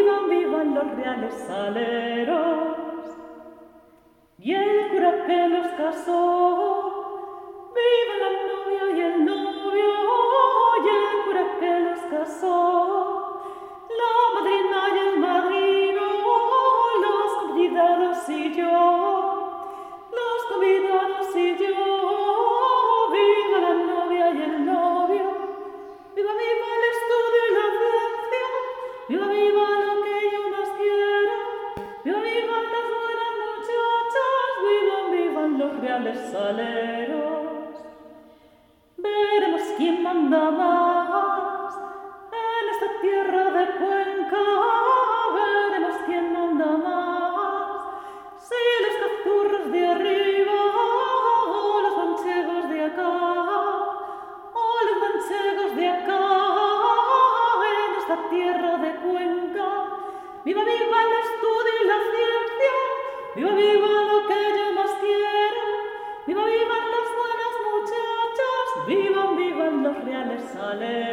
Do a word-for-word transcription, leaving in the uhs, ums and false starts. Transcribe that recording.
vivan, vivan los reales saleros. Y el cura que los casó, viva la novia y el novio, y el cura que los casó, la madrina y el madrino, los convidados y yo, los convidados y yo, viva la novia y el novio, viva, viva el estudio y la ciencia, viva, viva lo que yo más quiero, viva, vivan las buenas muchachas, vivan, vivan los reales saleros. Veremos quién manda más en esta tierra de Cuenca, veremos quién manda más, si los cazurros de arriba o los manchegos de acá, o los manchegos de acá en esta tierra de Cuenca. Viva, viva el estudio y la ciencia, viva, viva lo que yo más quiero, viva, vivan las buenas muchachas, vivan, vivan los reales saleros.